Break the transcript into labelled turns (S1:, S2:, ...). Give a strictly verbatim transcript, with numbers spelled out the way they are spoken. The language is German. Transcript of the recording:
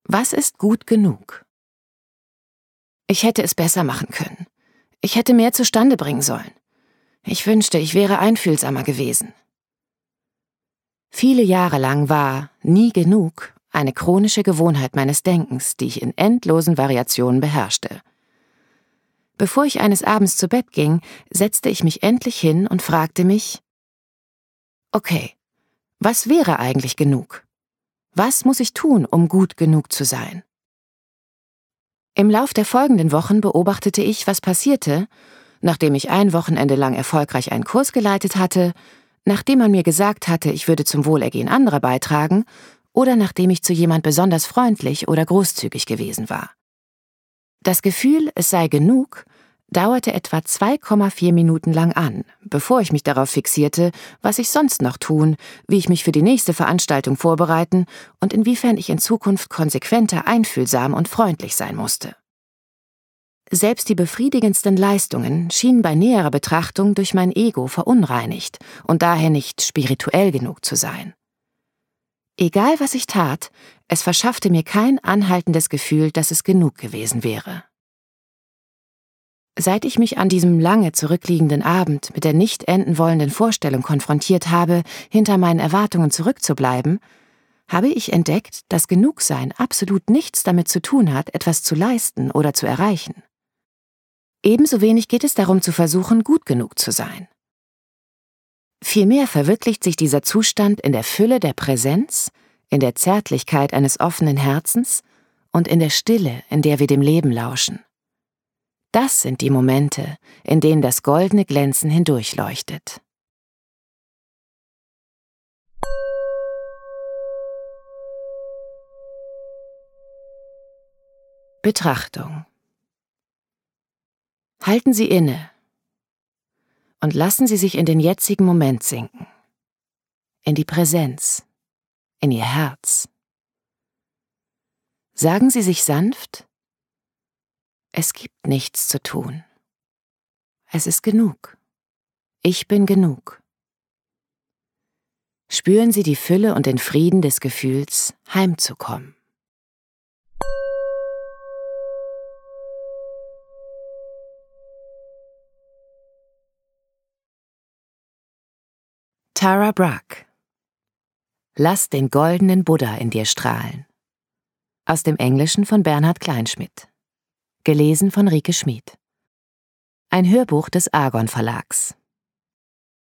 S1: Was ist gut genug? Ich hätte es besser machen können. Ich hätte mehr zustande bringen sollen. Ich wünschte, ich wäre einfühlsamer gewesen. Viele Jahre lang war nie genug eine chronische Gewohnheit meines Denkens, die ich in endlosen Variationen beherrschte. Bevor ich eines Abends zu Bett ging, setzte ich mich endlich hin und fragte mich: Okay, was wäre eigentlich genug? Was muss ich tun, um gut genug zu sein? Im Lauf der folgenden Wochen beobachtete ich, was passierte, nachdem ich ein Wochenende lang erfolgreich einen Kurs geleitet hatte, nachdem man mir gesagt hatte, ich würde zum Wohlergehen anderer beitragen oder nachdem ich zu jemand besonders freundlich oder großzügig gewesen war. Das Gefühl, es sei genug, dauerte etwa zwei Komma vier Minuten lang an, bevor ich mich darauf fixierte, was ich sonst noch tun, wie ich mich für die nächste Veranstaltung vorbereiten und inwiefern ich in Zukunft konsequenter, einfühlsam und freundlich sein musste. Selbst die befriedigendsten Leistungen schienen bei näherer Betrachtung durch mein Ego verunreinigt und daher nicht spirituell genug zu sein. Egal was ich tat, es verschaffte mir kein anhaltendes Gefühl, dass es genug gewesen wäre. Seit ich mich an diesem lange zurückliegenden Abend mit der nicht enden wollenden Vorstellung konfrontiert habe, hinter meinen Erwartungen zurückzubleiben, habe ich entdeckt, dass Genugsein absolut nichts damit zu tun hat, etwas zu leisten oder zu erreichen. Ebenso wenig geht es darum zu versuchen, gut genug zu sein. Vielmehr verwirklicht sich dieser Zustand in der Fülle der Präsenz, in der Zärtlichkeit eines offenen Herzens und in der Stille, in der wir dem Leben lauschen. Das sind die Momente, in denen das goldene Glänzen hindurchleuchtet. Betrachtung. Halten Sie inne und lassen Sie sich in den jetzigen Moment sinken, in die Präsenz, in Ihr Herz. Sagen Sie sich sanft: Es gibt nichts zu tun. Es ist genug. Ich bin genug. Spüren Sie die Fülle und den Frieden des Gefühls, heimzukommen. Tara Brach. Lass den goldenen Buddha in dir strahlen. Aus dem Englischen von Bernhard Kleinschmidt. Gelesen von Rike Schmid. Ein Hörbuch des Argon Verlags.